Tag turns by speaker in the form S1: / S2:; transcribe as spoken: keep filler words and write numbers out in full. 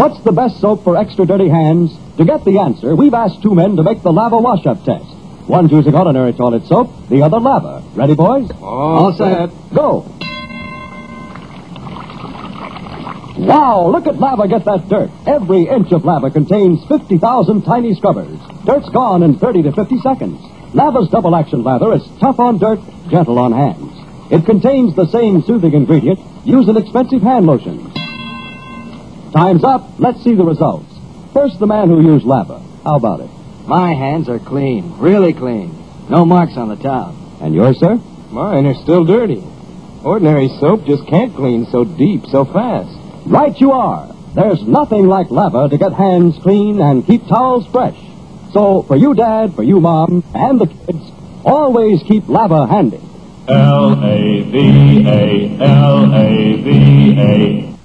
S1: What's the best soap for extra dirty hands? To get the answer, we've asked two men to make the Lava wash-up test. One choosing ordinary toilet soap, the other Lava. Ready, boys?
S2: All set.
S1: Go. Wow, look at Lava get that dirt. Every inch of Lava contains fifty thousand tiny scrubbers. Dirt's gone in thirty to fifty seconds. Lava's double-action lather is tough on dirt, gentle on hands. It contains the same soothing ingredient used in expensive hand lotions. Time's up. Let's see the results. First, the man who used Lava. How about it?
S2: My hands are clean, really clean. No marks on the towel.
S1: And yours, sir?
S3: Mine are still dirty. Ordinary soap just can't clean so deep, so fast.
S1: Right you are. There's nothing like Lava to get hands clean and keep towels fresh. So, for you, Dad, for you, Mom, and the kids, always keep Lava handy.
S4: L A V A, L A V A.